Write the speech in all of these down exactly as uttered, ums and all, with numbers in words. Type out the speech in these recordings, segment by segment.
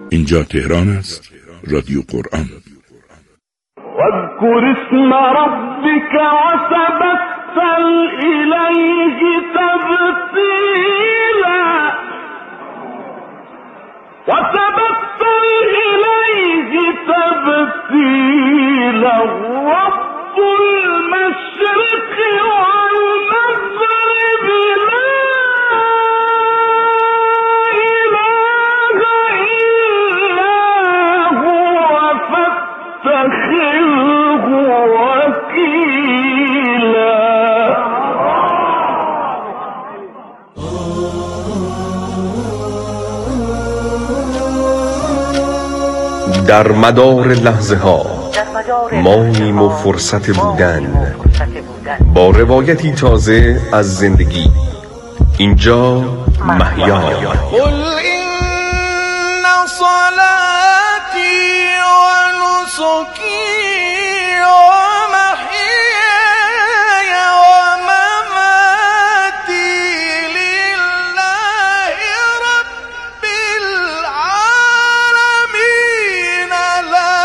اینجا تهران است، رادیو قرآن. واذكر اسم ربك وتبتل إليه تبتيلا وتبتل إليه تبتيلا رب المشرق والمغرب لا إله إلا هو فاتخذه وكيلا. در مدار لحظه ها ماییم و فرصت بودن با روایتی تازه از زندگی. اینجا محیا. قل إن صلاتي ونسكي ومحياي ومماتي لله رب العالمين لا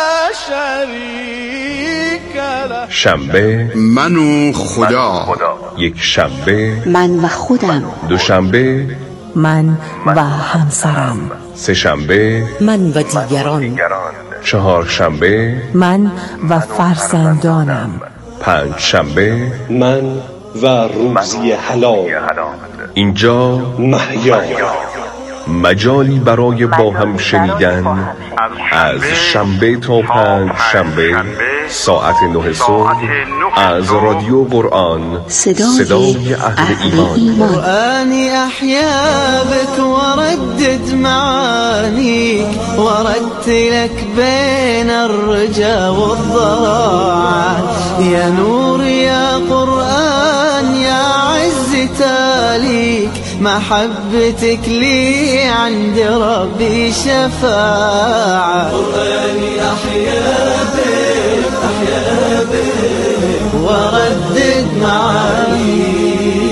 شريك له. شنبه من و خدا. یک شنبه من و خودم. دوشنبه من و همسرم. سه شنبه من و دیگران. چهار شنبه من و فرزندانم. پنج شنبه من و روزی حلال. اینجا محیا، مجالی برای با هم شنیدن از شنبه تا پنج شنبه ساعت نه صبح از رادیو قرآن، صدای اهل ایمان. قرآني أحيا بك وردد معانيك ورتلك بين الرجا والضراعات. يا نور يا قرآن يا عز تاليك محبتك لي عند ربي شفاعة. قرآني أحيا بك أحيا بك وردد معانيك.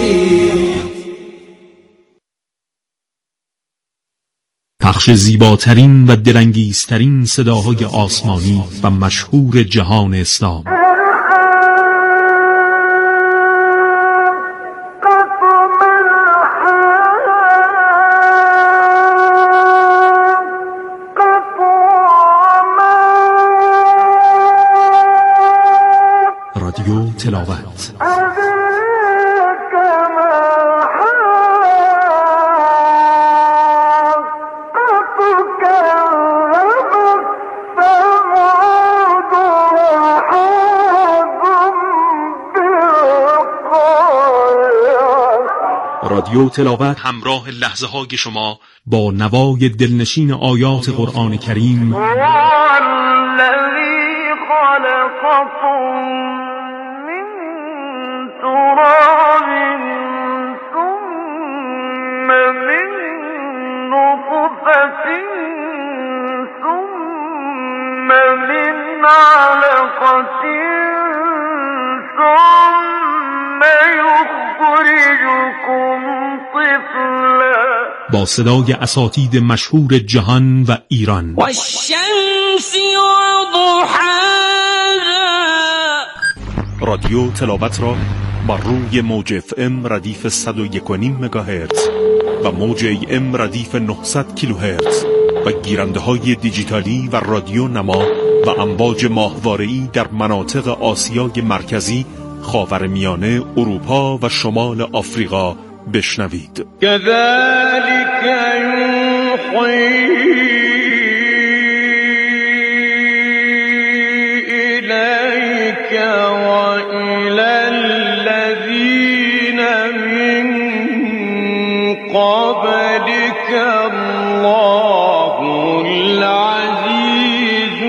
پخش زیباترین و دلانگیزترین صداهای آسمانی و مشهور جهان اسلام. رادیو تلاوت. رادیو تلاوت همراه لحظه های شما با نوای دلنشین آیات قرآن کریم. الذي خلقكم من تراب ثم من نطفة ثم من علقة ثم يخرجكم طفلا. با صدای اساتید مشهور جهان و ایران. والشمس وضحاها. رادیو تلاوت را بر روی موج اف ام ردیف صد و یک و نیم مگاهرتز و موج ای ام ردیف نهصد کیلوهرتز و گیرنده های دیجیتالی و رادیو نما و امواج ماهواره‌ای در مناطق آسیای مرکزی، خاورمیانه، اروپا و شمال آفریقا بشنوید. كذلك يوحي إليك وإلى الذين من قبلك الله العزيز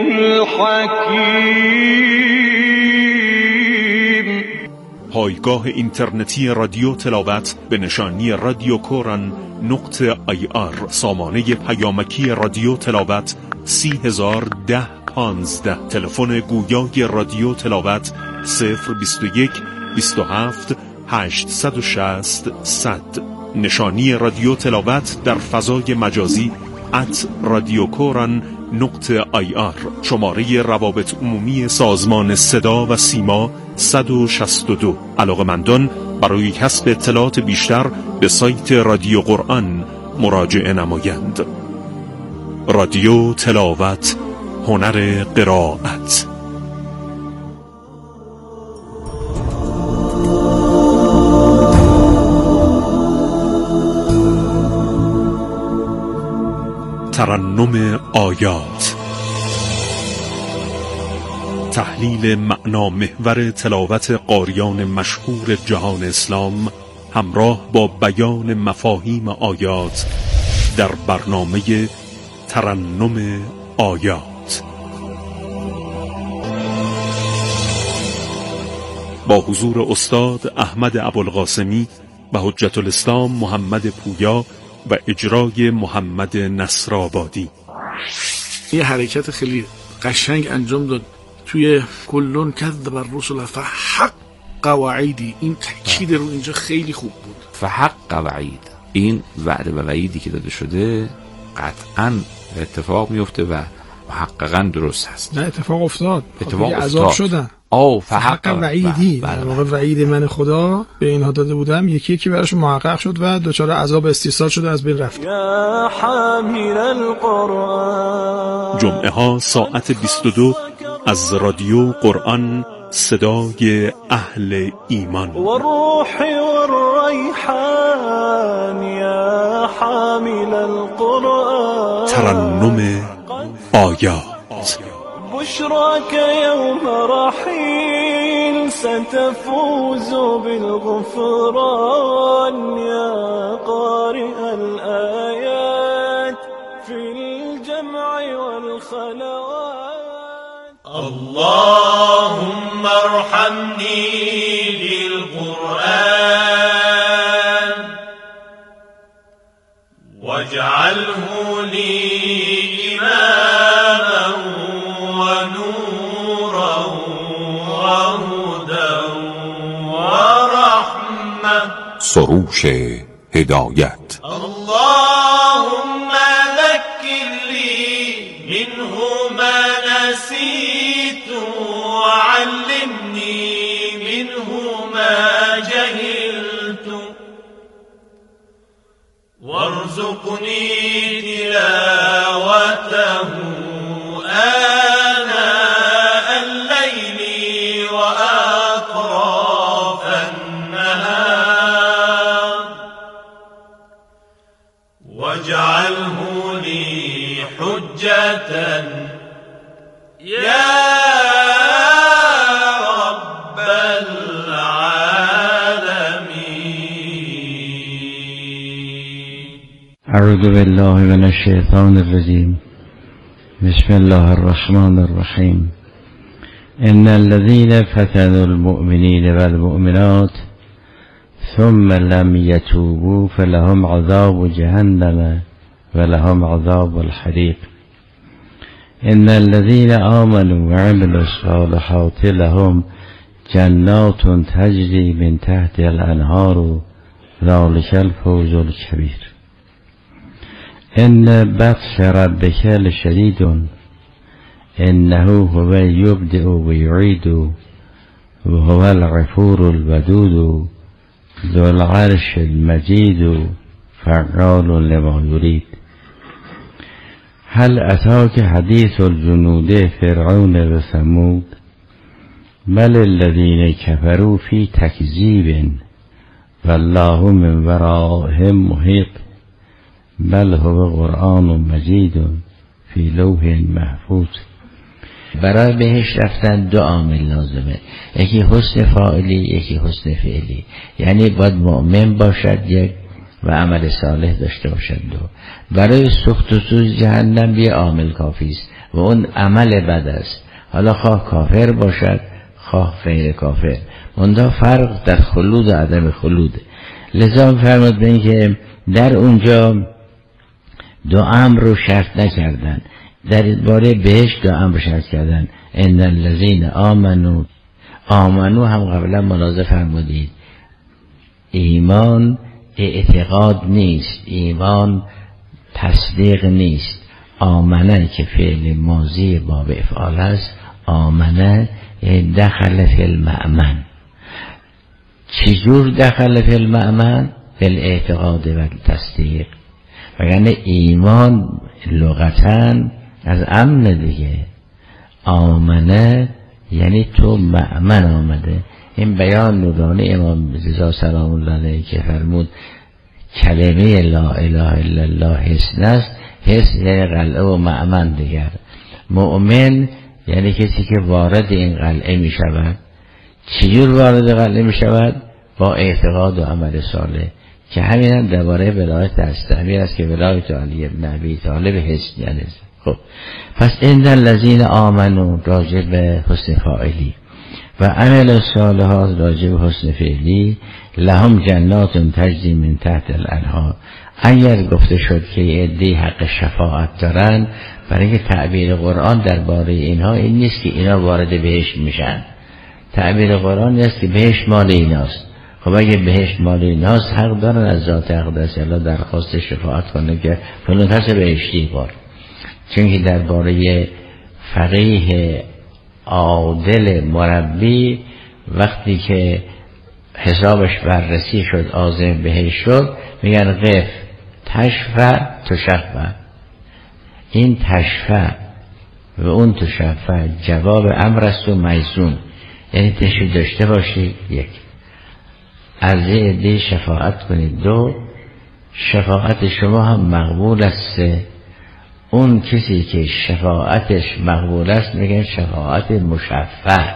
الحكيم. پایگاه اینترنتی رادیو تلاوت به نشانی رادیو کوران نقطه آی آر. سامانه پیامکی رادیو تلاوت سی هزار ده پانزده. تلفن گویای رادیو تلاوت صفر بیست و یک بیست و هفت هشتصد و شصت صد. نشانی رادیو تلاوت در فضای مجازی ات رادیوکوران نقطه آی آر. شماره روابط عمومی سازمان صدا و سیما صد و شصت و دو. علاقه‌مندان برای کسب اطلاعات بیشتر به سایت رادیو قرآن مراجعه نمایند. رادیو تلاوت، هنر قرائت. ترنم آیات، تحلیل معنا محور تلاوت قاریان مشهور جهان اسلام همراه با بیان مفاهیم آیات در برنامه ترنم آیات با حضور استاد احمد ابوالقاسمی و حجت الاسلام محمد پویا و اجرای محمد نصرآبادی. یه حرکت خیلی قشنگ انجام داد توی کلون کذب الرسل فحق وعیدی. این تاکید رو اینجا خیلی خوب بود. فحق وعید، این وعده و وعیدی که داده شده قطعاً اتفاق میفته و محققاً درست هست. نه اتفاق افتاد، اتفاق عذاب شدن. او فحق وعیدی، در واقع وعید من خدا به اینها داده بودم یکی یکی براش محقق شد و دچار عذاب استیصال شده، از بین رفت. یا حامل القرآن. جمعه ها ساعت بیست و دو از رادیو قرآن، صدای اهل ایمان. و روح و الریحان یا حامل القرآن. ترنم آیات. بشراك يوم رحيل ستفوز بالغفران يا قارئ الآيات في الجمع والخلوات. اللهم ارحمني بالقرآن واجعله لي إماما ونورا وهدى ورحمة. سروش هدایت. اللهم ذكر لي منه ما نسيت وعلمني منه ما جهلت وارزقني تلاوته آناء الليل وأطراف النهار واجعله لي حجة يا رب العالمين. أعوذ بالله من الشيطان الرجيم. بسم الله الرحمن الرحيم. إن الذين فتنوا المؤمنين والمؤمنات ثم لم يتوبوا فلهم عذاب جهنم ولهم عذاب الحريق. إن الذين آمنوا وعملوا الصالحات لهم جنات تجري من تحت الأنهار ذلك الفوز الكبير. إن بطش ربك لشديد إنه هو يبدئ ويعيد وهو الغفور الودود ذو العرش المجيد فعال لما يريد. هل أتاك حديث الجنود فرعون وثمود بل الذين كفروا في تكذيب والله من ورائهم محيط بل هو قرآن مجید فی لوح محفوظ. برای بهش رفتن دو عامل لازمه، یکی حسن فاعلی یکی حسن فعلی. یعنی باید مؤمن باشد یک و عمل صالح داشته باشد دو. برای سوخت و سوز جهنم یه عامل کافی است و اون عمل بد است، حالا خواه کافر باشد خواه غیر کافر. منتها فرق در خلود و عدم خلود. لذا فرمود به این که در اونجا دو امر رو شرط نکردن، در باره بهشت دو امر شرط کردن. ان الذین آمنو، آمنو هم قبلا ملاحظه فرمودید ایمان اعتقاد نیست، ایمان تصدیق نیست. آمنه که فعل ماضی باب افعال است، آمنه دخل فی المأمن. چجور دخل فی المأمن؟ بالاعتقاد و تصدیق. وگرنه ایمان لغتاً از امن دیگه. آمنه یعنی تو مأمن آمده. این بیان نورانی امام رضا سلام الله علیه که فرمود کلمه لا اله الا الله حسن است، حسن یعنی قلعه و مأمن دیگر. مؤمن یعنی کسی که وارد این قلعه می شود. چجور وارد قلعه می شود؟ با اعتقاد و عمل صالح، که همین هم درباره ولایت است. همین است که ولایت علی ابن ابی طالب حسن یعنی. خب پس این الذین آمنوا راجع به حسن فاعلی و عمل الصالحات راجع به حسن فعلی، لهم جنات تجری من تحت الانهار. اگر گفته شد که عده‌ای حق شفاعت دارن، برای که تعبیر قرآن درباره اینها این نیست که اینا وارد بهشت میشن. تعبیر قرآن نیست که بهشت مال ایناست. خب اگه بهشت مال ایناست، حق دارن از ذات اقدس الله درخواست شفاعت کنه که فلان کس بهشتی بار. چون که درباره فقیه عادل مربی وقتی که حسابش بررسی شد عازم بهشت شد، میگن قف تشفع تشفع. این تشفع و اون تشفع جواب امر است و میزون، یعنی تشفع داشته باشید. یک از عده شفاعت کنید. دو شفاعت شما هم مقبول است. اون کسی که شفاعتش مقبول است میگن شفاعت مشفع.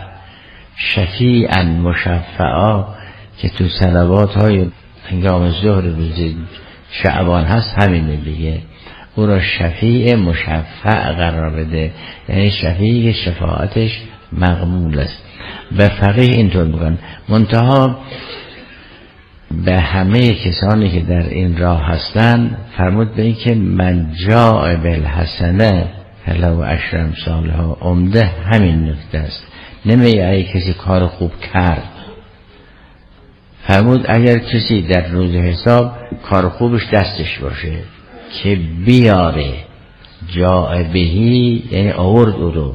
شفیعا مشفعا که تو صلوات های هنگام ظهر روز شعبان هست همینه دیگه. او را شفیع مشفع قرار بده، یعنی شفیع شفاعتش مقبول است. به فقیه اینطور میگن. منتها به همه کسانی که در این راه هستند فرمود به این که من جاء بالحسنه فلو عشر امثالها. عمده همین نکته است. نمیگه اگه کسی کار خوب کرد. فرمود اگر کسی در روز حساب کار خوبش دستش باشه که بیاره، جاء بهی یعنی آورد او رو.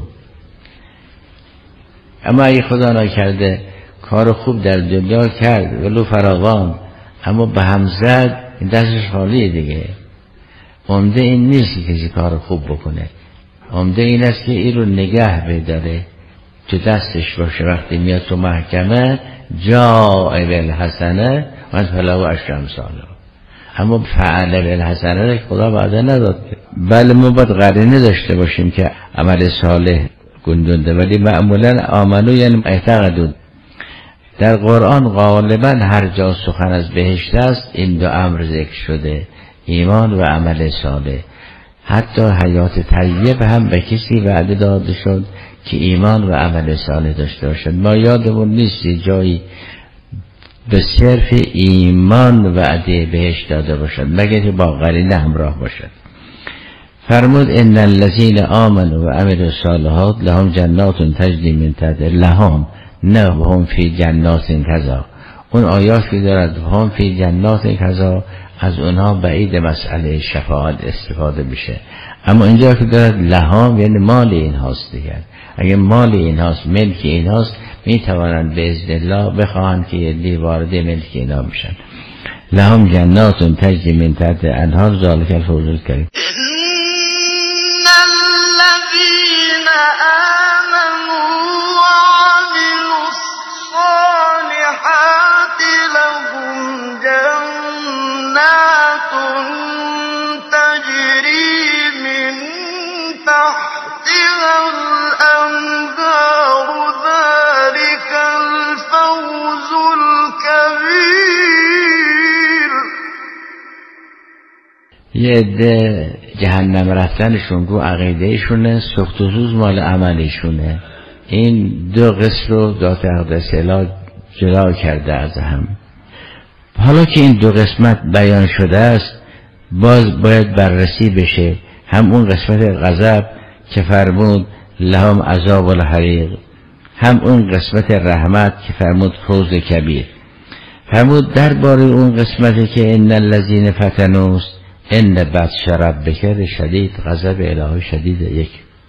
اما اگه خدا نکرده کار خوب در دنیا کرد ولو فراوان، اما به هم زد، دستش خالیه دیگه. عمده این نیست که کسی کار خوب بکنه. عمده این است که این رو نگه بداره، تو دستش باشه. وقتی میاد تو محکمه جاء بالحسنه و فلو عشر امثالها. اما فعل بالحسنه خدا وعده نداد. بله ما باید قرینه داشته باشیم که عمل صالح گندونده، ولی معمولا آمنو یعنی اعتقدون. در قرآن غالبا هر جا سخن از بهشت است این دو امر ذکر شده، ایمان و عمل صالح. حتی حیات طیب هم به کسی وعده داده شد که ایمان و عمل صالح داشته باشد. ما یادمون نیست جایی به صرف ایمان وعده بهشت داده باشد مگر که با قرینه همراه باشد. فرمود ان الذین آمنوا و عملوا الصالحات لهم جنات تجری من تحتها لهم، نه هم فی جنات کذا. اون آیات که دارد هم فی جنات کذا، از اونها بعید مسئله شفاعت استفاده بشه. اما اینجا که دارد لهم یعنی مال این هاست دیگر. اگه مال این هاست، ملک این هاست، می توانند به اذن الله بخواهند که یه وارد ملک اینا میشن. لهم جنات تجری من تحتها الانهار ذلک الفوز الکبیر. یه عده جهنم رفتنشون رو عقیدهشونه، سخت و سوز مال عملشونه. این دو قسم رو ذات اقدس اله جدا کرده از هم. حالا که این دو قسمت بیان شده است، باز باید بررسی بشه. هم اون قسمت غضب که فرمود لهم عذاب الحریق، هم اون قسمت رحمت که فرمود فوز کبیر. فرمود درباره اون قسمتی که ان الذین فتنوا ان بطش ربک شدید، غضب الهی شدید. یک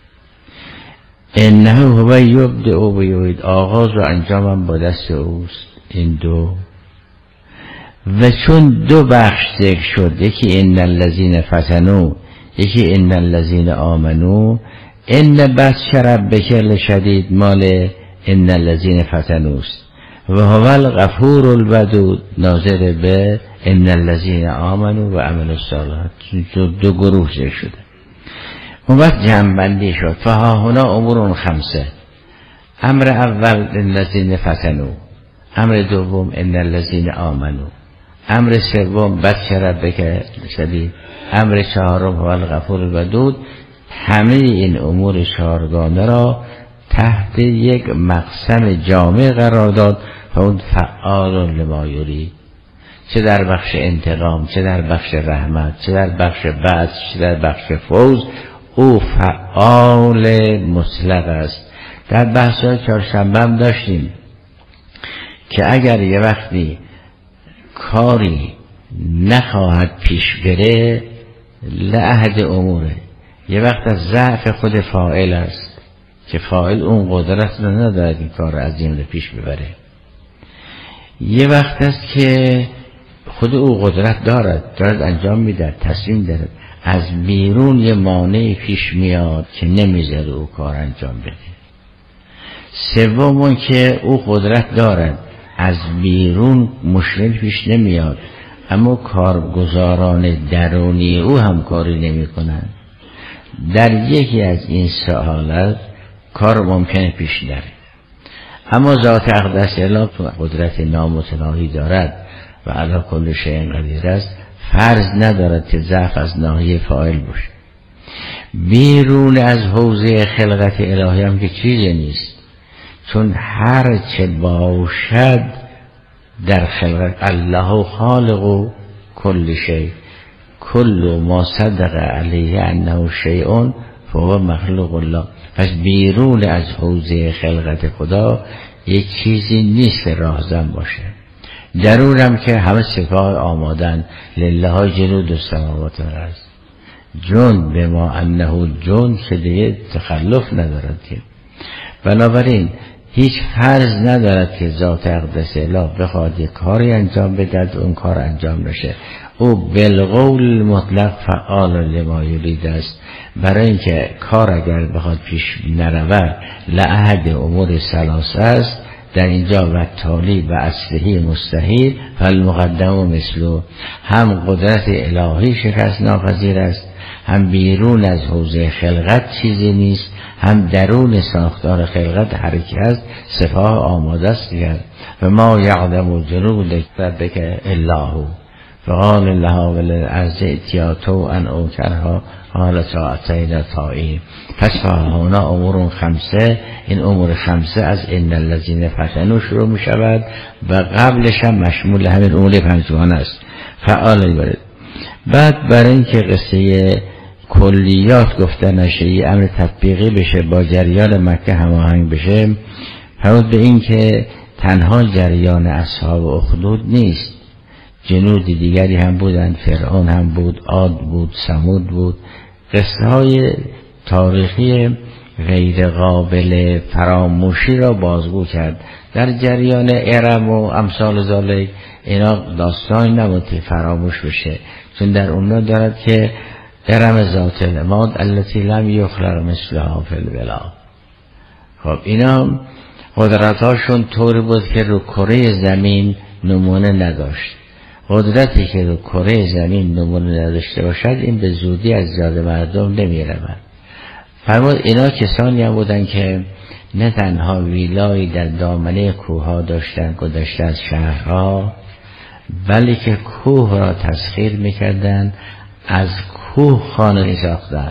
انه هو یبدئ و یعید، آغاز و انجامم با دست اوست. این دو. و چون دو بخش ذکر شد، یکی ان الذین فتنوا، یکی ان الذین آمنوا، ان بطش ربک لشدید مال ان الذین فتنوا است و هو الغفور الودود ناظر به ان الذین آمنوا و عملوا الصالحات. دو, دو گروه ذکر شده. اون وقت جمع شد. فها هنا امور خمسه. امر اول ان الذین فتنوا، امر دوم ان الذین آمنوا، امر سوم بطش ربک شدید، امر چهارم هو الغفور الودود. همه این امور چهارگانه را تحت یک مقسم جامع قرار داد و اون فعال لما یرید، چه در بخش انتقام، چه در بخش رحمت، چه در بخش بعث، چه در بخش فوز، او فعال مطلق است. در بحث های چهارشنبه هم داشتیم که اگر یه وقتی کاری نخواهد پیش بره لعهد اموره، یه وقت از ضعف خود فاعل است که فاعل اون قدرت رو ندارد این کار عظیم رو پیش ببره. یه وقت است که خود او قدرت دارد، دارد انجام میده، تصمیم دارد، از بیرون یه مانعی پیش میاد که نمیذاره او کار انجام بده. سوم که او قدرت دارد، از بیرون مشکل پیش نمیاد، اما کارگزاران درونی او هم کاری نمی کنند. در یکی از این سه حالت کار ممکنه پیش نره. اما ذات اقدس اله قدرت نامتناهی دارد و علی کل شیء قدیر است، فرض ندارد که ضعف از ناحیه فاعل باشه. بیرون از حوزه خلقت الهی هم که چیزی نیست، چون هر چه باشد در خلقت الله خالق و کل شیء، کل ما صدق علیه انه شیء فهو مخلوق الله. پس بیرون از حوزه خلقت خدا یک چیزی نیست که راهزن باشه. درونم که همه سپاه آمادن، لله جنود السماوات والارض، جن به ما انه جن که دیگه تخلف ندارد که. بنابراین هیچ فرض ندارد که ذات اقدس اله بخواد یک کاری انجام بدهد اون کار انجام نشه. او بالقول مطلق فعال لما یرید است. برای اینکه کار اگر بخواد پیش نرود لعهد امور ثلاثه است، در اینجا و تالی و اصلحی مستحیل فالمقدم مثلو، هم قدرت الهی شکست ناپذیر است، هم بیرون از حوزه خلقت چیزی نیست، هم درون ساختار خلقت حرکت سپاه آماده است کرد. و ما یعلم جنود ربک الا هو فقال الله وللارض اتیاتو ان اوکرها حال ساعتین طائعین. پس فهانا امور خمسه، این امور خمسه از ان الذین فتنوا شروع می شود و قبلش هم مشمول همین امور پنجگانه است. فعال برد. بعد برای اینکه قصه کلیات گفته نشه، یه امر تطبیقی بشه با جریان مکه هماهنگ بشه، فرمود به این که تنها جریان اصحاب اخدود نیست، جنود دیگری هم بودند، فرعون هم بود، عاد بود، ثمود بود. قصه های تاریخی غیر قابل فراموشی را بازگو کرد. در جریان ارم و امثال ذالک اینا داستانی نبود که فراموش بشه، چون در اونها دارد که ارم ذات العماد التي لم یخلق مثلها فی البلاد. خب اینا قدرتاشون طوری بود که رو کره زمین نمونه نداشت. قدرتی که رو کره زمین نمونه نداشته باشد این به زودی از یاد مردم نمی رود. فرمود اینا کسانی هم بودن که نه تنها ویلایی در دامنه کوه ها داشتن گذشته از شهرها، ولی که کوه را تسخیر میکردن، از کوه خانه می ساختن.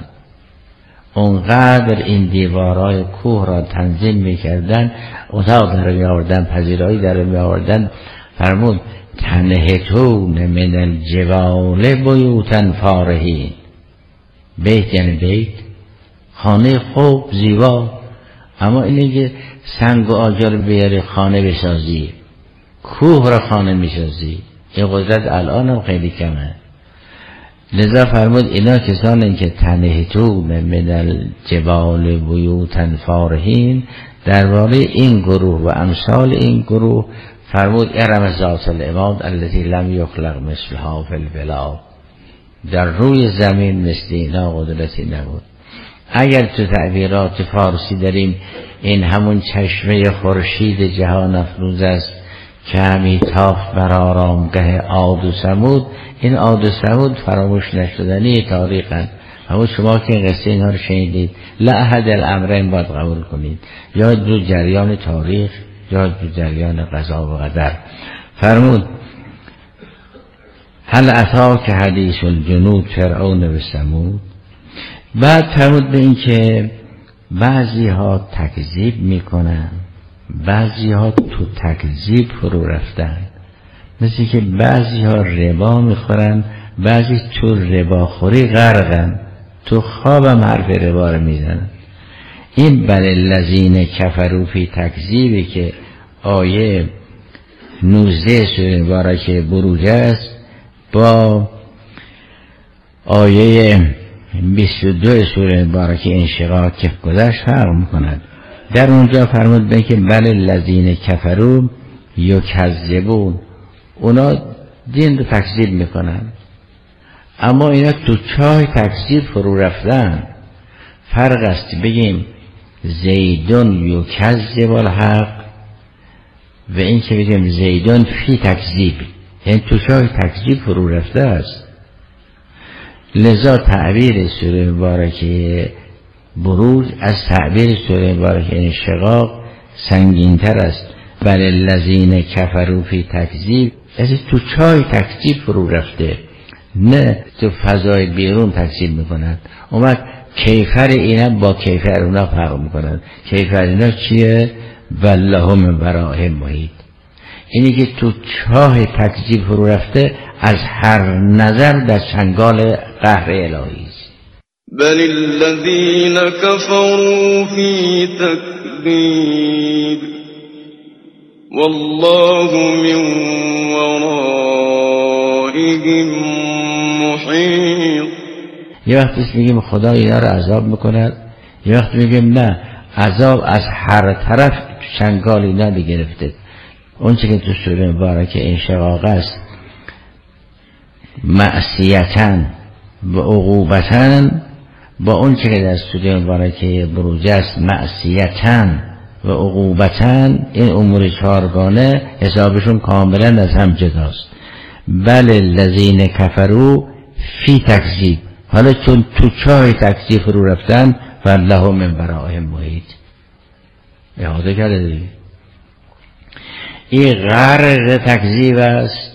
اونقدر این دیوارهای کوه را تنظیم میکردن، اتاق در می آوردن، پذیرایی در می آوردن. فرمود تنهتون من الجبال بیوتن فارهین. بیت یعنی بیت، خانه خوب زیبا، اما اینه که سنگ و آجر بیاری خانه بسازی، کوه را خانه میسازی. این قدرت الان هم خیلی کمه. لذا فرمود اینا کسانی که تنحتون من الجبال بیوتا فارهین، درباره این گروه و امثال این گروه فرمود ارم ذات العماد التي لم یخلق مثلها فی البلاد، در روی زمین مثل اینا قدرتی نبود. اگر تو تعبیرات فارسی داریم این همون چشمه خورشید جهان افروز است که همی تافت بر آرامگه عاد و ثمود، این عاد و ثمود فراموش نشدنی تاریخن. همون شما که این قصه اینها رو شنیدید، لا احد الامرین باید قبول کنید، یا دو جریان تاریخ یا دو جریان قضا و قدر. فرمود هل اتاک حدیث الجنود فرعون و ثمود. بعد فرمود به این که بعضی ها تکذیب میکنن، بعضی ها تو تکذیب فرو رفتن، مثل که بعضی ها ربا میخورن، بعضی تو رباخوری غرقن، تو خوابم حرف ربا رو میزنن. این بل الذین کفروا فی تکذیبی که آیه نوزده سوره مبارکه بروج است با آیه بیست و دو سوره مبارکه انشقاق که گذشت فرق میکند. در اونجا فرمود به که بل الذین کفروا یکذبون، اونا دین رو تکذیب میکنن، اما اینا تو چای تکذیب فرو رفتن. فرق است بگیم زیدون یکذب الحق و این که بگیم زیدون فی تکذیب، یعنی تو چای تکذیب فرو رفته است. لذا تعبیر سوره مبارکه بروج از تعبیر سوره مبارکه انشقاق سنگین‌تر است. بل الذین کفروا فی تکذیب، از تو چای تکذیب فرو رفته، نه تو فضای بیرون تکذیب میکنند. اومد کیفر اینا با کیفر اونا فرق میکنند. کیفر اینا چیه؟ والله من ورائهم محیط، اینی که تو چاه تکذیب فرو رفته از هر نظر در چنگال قهر الهی است. بل الذین کفروا فی تکذیب والله من ورائهم محیط. یه وقتی میگیم خدا اینا رو عذاب میکند، یه وقتی میگیم نه، عذاب از هر طرف چنگال اینا بگرفته. اون چه که تو سوره مبارکه انشقاق است معصیتن و عقوبتن، با اون چه که در سوره مبارکه بروج است معصیتن و عقوبتن، این امور چهارگانه حسابشون کاملا از هم جداست. بل الذین کفروا فی تکذیب، حالا چون تو چاه تکذیب فرو رفتن والله من ورائهم محیط، احاطه کرده دیگه. این غرق تکذیب است،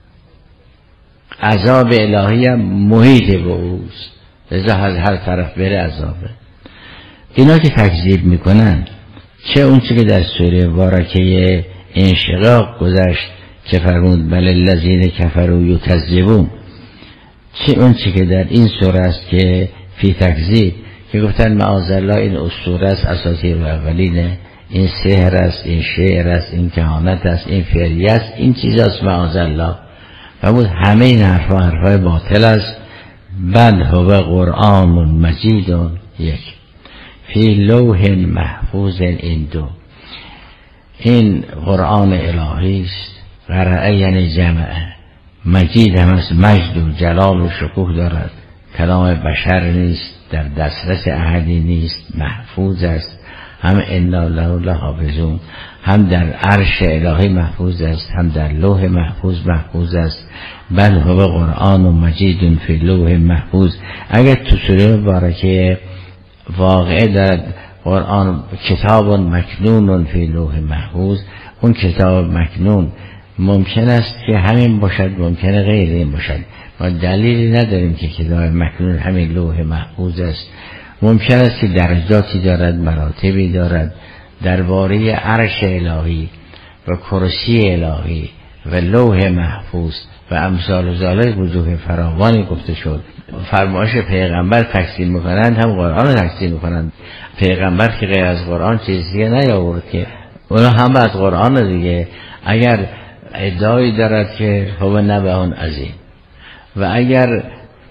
عذاب الهی هم محیط به اوست، لذا از هر طرف بره عذابه. اینا که تکذیب میکنن، چه اون چه که در سوره مبارکه انشقاق گذشت که فرمود بل الذین کفروا یکذبون، چه اون چه که در این سوره است که فی تکذیب، که گفتن معاذالله این اسطوره است، اساطیر الاولینه، این سحر است، این شعر است، این کهانت است، این فریه است، این چیزاست معاذالله. فرمود همه این حرفا حرفای باطل است. بل هو قرآن مجید یک فی لوح محفوظ، این دو این قرآن الهی است. قرأ یعنی جمعه، مجید هم است، مجد و جلال و شکوه دارد، کلام بشر نیست، در دسترس احدی نیست، محفوظ است. هم انا له لحافظون، هم در عرش الهی محفوظ است، هم در لوح محفوظ محفوظ است. بل هو قرآن مجید فی لوح محفوظ. اگر تو سوره مبارکه واقعه دارد قرآن کتاب مکنون فی لوح محفوظ، اون کتاب مکنون ممکن است که همین باشد، ممکن غیر این باشد. ما دلیلی نداریم که کتاب مکنون همین لوح محفوظ است. ممکن است که درجاتی دارد، مراتبی دارد. درباره عرش الهی و کرسی الهی و لوح محفوظ و امثال ذالک وجوه فراوانی گفته شد. فرمایش پیغمبر تکذیب میکنند، هم قرآن رو تکذیب میکنند. پیغمبر که غیر از قرآن چیزی دیگه نیاورد که، اونا هم از قرآن دیگه. اگر ادعایی دارد که هو نبأ عظیم و اگر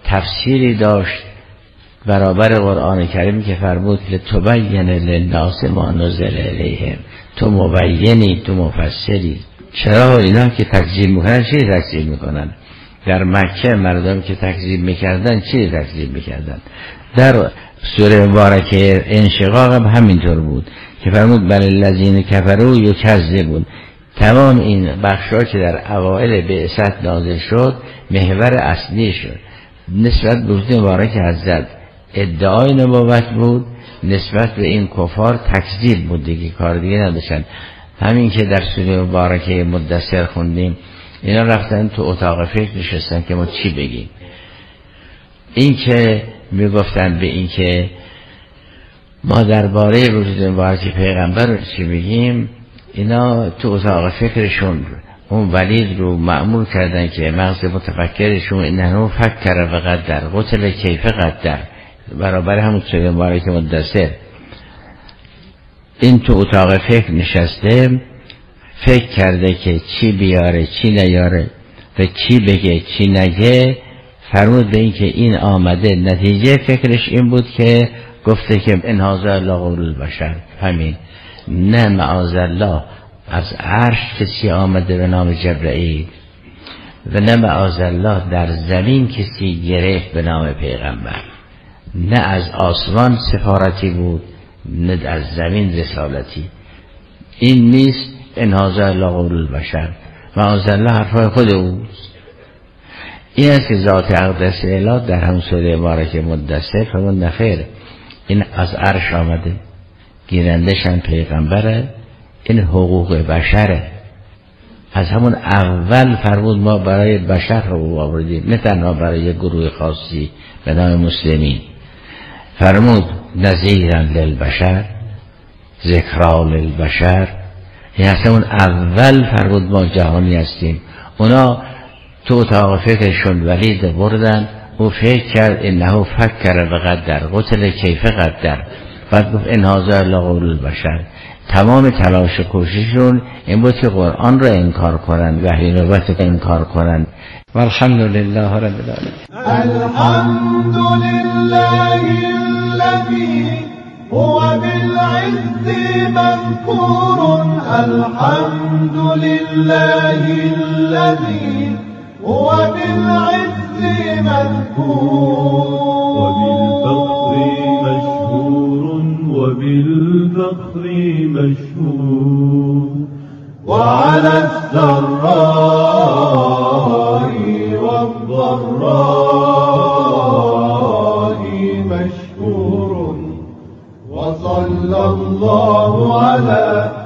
تفسیری داشت برابر قرآن کریم که فرمود لتبین للناس ما نزل الیهم، تو مبینی، تو مفسری. چرا اینا که تکذیب میکنن چی تکذیب میکنن؟ در مکه مردم که تکذیب میکردن چی تکذیب میکردن؟ در سوره مبارکه انشقاق هم همینطور بود که فرمود بل الذین کفروا یکذبون. تمام این بخشا که در اوائل بعثت نازل شد محور اصلی شد. نسبت به روز مبارک حضرت ادعای نبوت بود، نسبت به این کفار تکذیب بود دیگه، کار دیگه نداشتن. همین که در سوره مبارکه مدثر خوندیم، اینا رفتن تو اتاق فکر نشستن که ما چی بگیم. این که میگفتن به این که ما درباره روز مبارک پیغمبر چی بگیم، اینا تو اتاق فکرشون اون ولید رو مأمور کردن که مغز متفکرشون انه فکر و قدر قتل کیف قدر، برابر همون سوره مبارک مدثر. این تو اتاق فکر نشسته، فکر کرده که چی بیاره چی نیاره و چی بگه چی نگه. فرمود به این که این آمده، نتیجه فکرش این بود که گفته که ان هذا الا قول البشر. همین، نه معاذ الله از عرش کسی آمده به نام جبرئیل و نه معاذ الله در زمین کسی گرفت به نام پیغمبر. نه از آسمان سفارتی بود نه از زمین رسالتی. این نیست ان هذا الا قول البشر، معاذ الله حرفای خود اوست. این است که ذات اقدس اله در هم سوره مبارک مدثر فرمود نخیر، این از عرش آمده، گیرندشن پیغمبره، این حقوق بشره. از همون اول فرمود ما برای بشر حقوق آوردیم، نه تنها برای یک گروه خاصی به نام مسلمین. فرمود نذیرا للبشر ذکرا للبشر. این از همون اول فرمود ما جهانی هستیم. اونا تو اتاق فکرشون ولید بردن، او فکر کرد انه فکر و قدر قتل کیف قدر، بعد گفت ان هذا الا قول البشر. تمام تلاش و کوشششون این بود که قرآن را انکار کنن، وحی نبوت را انکار کنن. والحمد لله رب العالمین. الحمد لله الذي هو بالعز مذكور، الحمد لله الذي هو بالعز مذكور، وبالفقر مشهور وبالفقر مشهور، وعلى السراء والضراء مشهور، وصلى الله على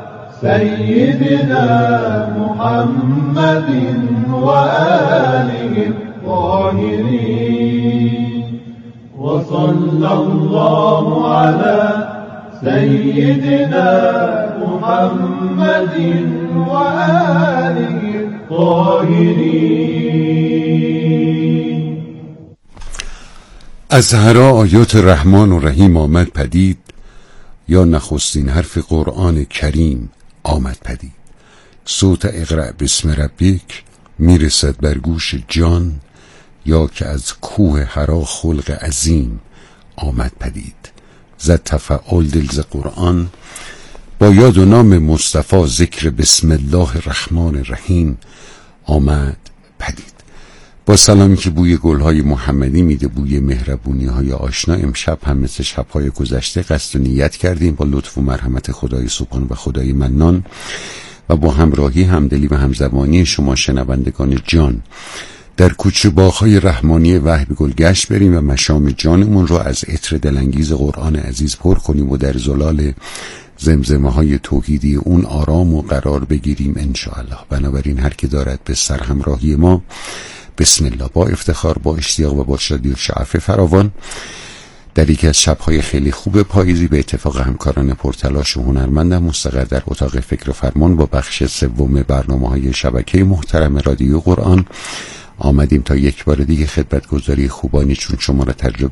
سيدنا محمد وآله الطاهرين، وصلى الله على سيدنا محمد وآله الطاهرين. از هرا آیات رحمان و رحیم آمد پدید، یا نخستین حرف قرآن کریم آمد پدید. صوت اقرأ بسم ربک میرسد بر گوش جان، یا که از کوه هرا خلق عظیم آمد پدید. زد تفعال دلز قرآن، با یاد و نام مصطفی ذکر بسم الله الرحمن الرحیم آمد پدید. با سلامی که بوی گلهای محمدی میده، بوی مهربونی های آشنا، امشب هم مثل شبهای گذشته قصد و نیت کردیم با لطف و مرحمت خدای سبحان و خدای منان و با همراهی همدلی و همزبانی شما شنوندگان جان در کوچه باغ‌های رحمانی وحی به گلگشت بریم و مشام جانمون رو از عطر دلانگیز قرآن عزیز پر کنیم و در زلال زمزمه های توحیدی اون آرام و قرار بگیریم انشاءالله. بنابراین هر که دارد به سر همراهی ما بسم الله، با افتخار، با اشتیاق و با شادی و شعف فراوان در یکی از شب‌های خیلی خوب پاییزی به اتفاق همکاران پرتلاش و هنرمندم مستقر در اتاق فکر و فرمان با بخش سوم برنامه‌های شبکه محترم رادیو قرآن آمدیم تا یک بار دیگه خدمتگزاری خوبانی چون شما را تجربه